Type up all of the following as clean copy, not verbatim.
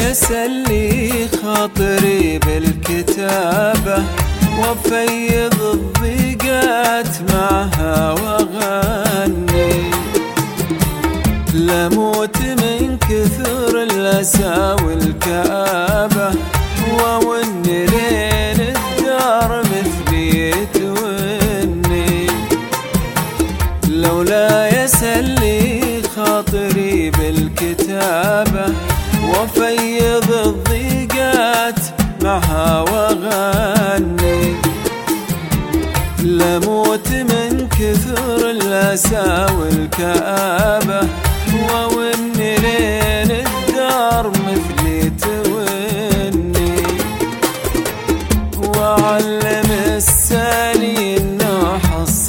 يسلي خاطري بالكتابة وفيض الضيقات معها واغني، لموت من كثر الأسى والكآبة وون لين الدار مثلي توني، لولا يسلي خاطري بالكتابة وفيض الضيقات معها واغني، لموت من كثر الأسى والكآبة وون لين الدار مثلي توني، وعلم السالي النوح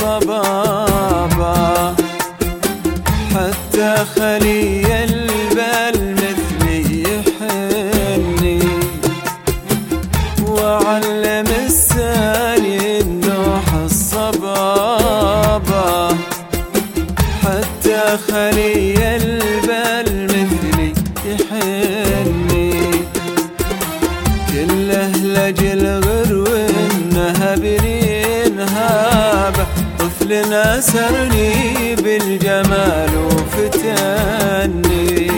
الصبابة حتى خلي البال مثلي يحني، وعلم السالي النوح الصبابة حتى خلي البال مثلي يحني، كله لجل غرو النهبرين هابه طفل أسرني بالجمال وفتني.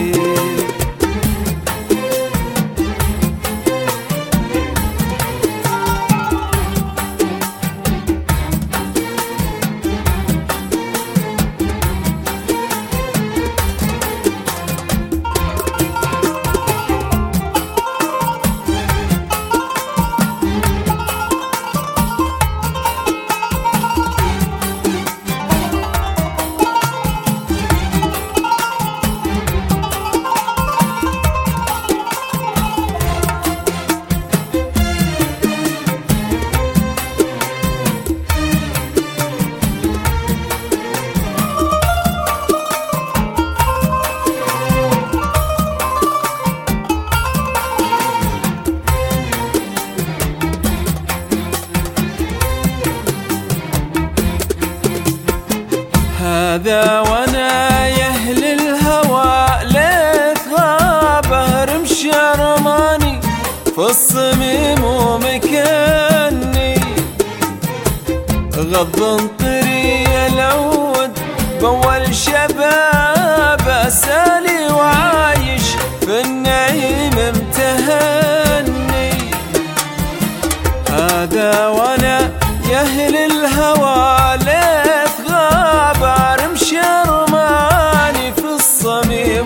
هذا وانا يهل الهوى ليث غابه رمش رماني في الصميم ومكاني، غض انطري العود بول شباب سالي وعايش في النعيم امتهني، هذا وانا يهل الهوى ليث غابه رمش رماني في الصميم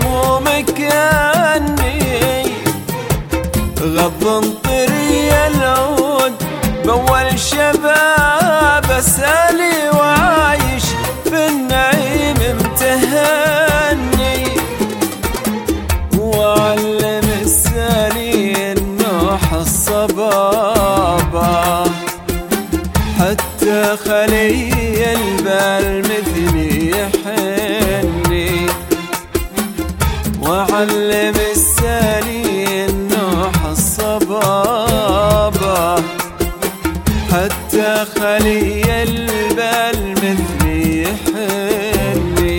ومكاني، غض انطري العود بول شباب سالي وعايش في النعيم امتهني، وعلم السالي النوح الصبابة حتى خلي البال مثلي يحني، وعلم السالي النوح الصبابة حتى خلي البال مثلي يحني،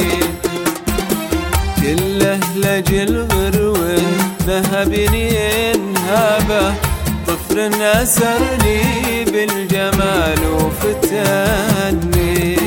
كله لجل غرو ذهبني انهابه طفل أسرني بالجمال وفتني.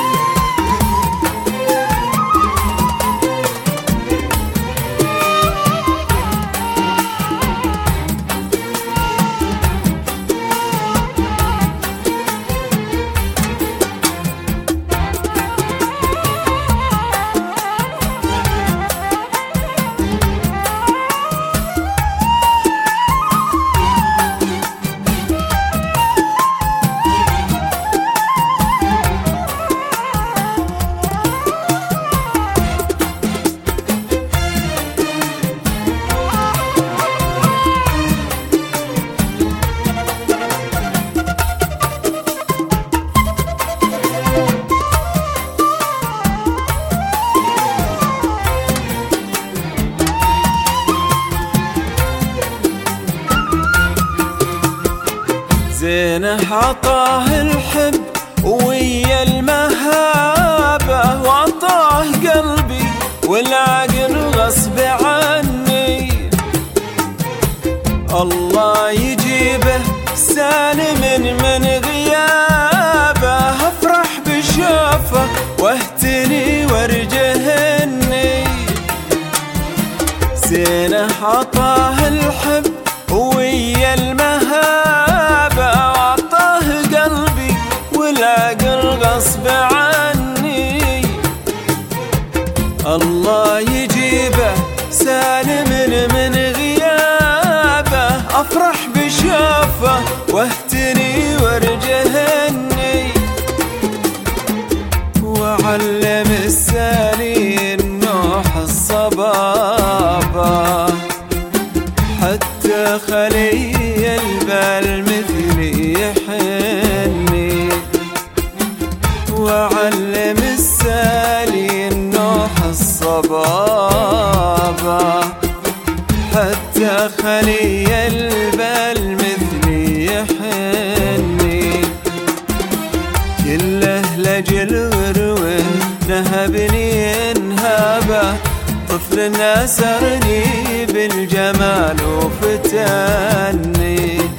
زينه عطاه الحب ويا المهابة وعطاه قلبي والعقل غصب عني، الله يجيبه سالم من غيابه، افرح بشوفه واهتني وارجهني. زينه عطاه الحب ويا المهابه، وعطاه قلبي والعقل غصب عني. الله يجيبه سالم من غيابه، افرح بشوفه واهتني وارجهني. وعلم السالين نوح الصبابة، حتى خلي البال مثلي يحني. وعلم السالين نوح الصبابة، حتى خلي البال مثلي يحني. كله لجل غروه نهبني انهابه، طفل ناسرني بالجمال وفتني.